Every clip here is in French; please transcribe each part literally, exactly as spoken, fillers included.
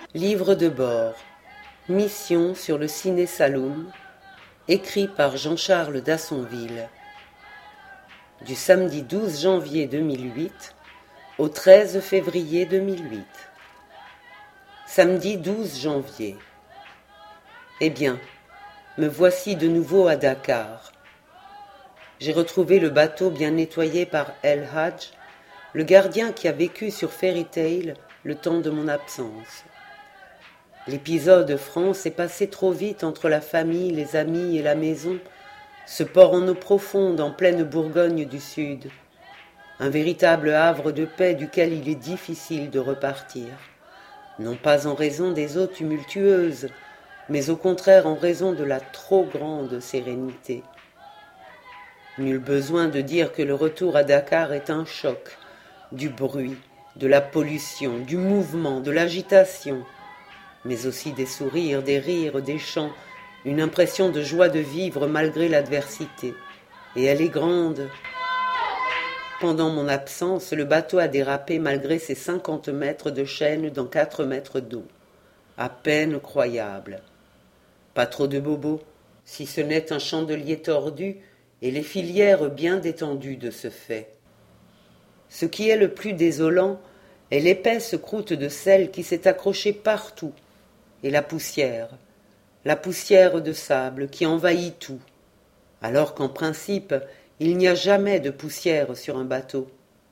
Livre de bord. Mission sur le Ciné-Saloum, écrit par Jean-Charles Dassonville. Du samedi douze janvier deux mille huit au treize février deux mille huit. Samedi douze janvier. Eh bien, me voici de nouveau à Dakar. J'ai retrouvé le bateau bien nettoyé par El Hadj, le gardien qui a vécu sur Fairy Tail le temps de mon absence. L'épisode franc s'est passé trop vite entre la famille, les amis et la maison, ce port en eau profonde en pleine Bourgogne du Sud, un véritable havre de paix duquel il est difficile de repartir, non pas en raison des eaux tumultueuses, mais au contraire en raison de la trop grande sérénité. Nul besoin de dire que le retour à Dakar est un choc, du bruit, de la pollution, du mouvement, de l'agitation, mais aussi des sourires, des rires, des chants, une impression de joie de vivre malgré l'adversité. Et elle est grande. Pendant mon absence, le bateau a dérapé malgré ses cinquante mètres de chaîne dans quatre mètres d'eau. À peine croyable. Pas trop de bobos, si ce n'est un chandelier tordu et les filières bien détendues de ce fait. Ce qui est le plus désolant est l'épaisse croûte de sel qui s'est accrochée partout, et la poussière, la poussière de sable qui envahit tout, alors qu'en principe, il n'y a jamais de poussière sur un bateau.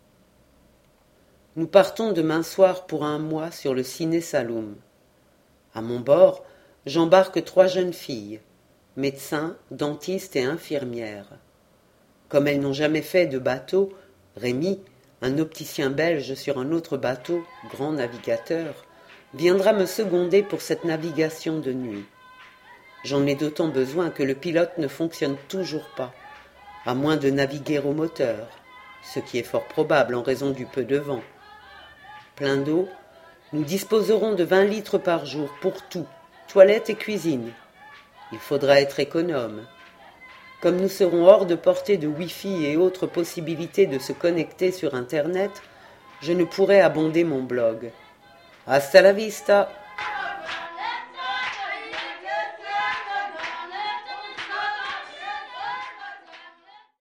Nous partons demain soir pour un mois sur le Ciné-Saloum. À mon bord, j'embarque trois jeunes filles, médecins, dentistes et infirmières. Comme elles n'ont jamais fait de bateau, Rémi, un opticien belge sur un autre bateau, grand navigateur, viendra me seconder pour cette navigation de nuit. J'en ai d'autant besoin que le pilote ne fonctionne toujours pas, à moins de naviguer au moteur, ce qui est fort probable en raison du peu de vent. Plein d'eau, nous disposerons de vingt litres par jour pour tout, toilette et cuisine. Il faudra être économe. Comme nous serons hors de portée de Wi-Fi et autres possibilités de se connecter sur Internet, je ne pourrai abonder mon blog. Hasta la vista!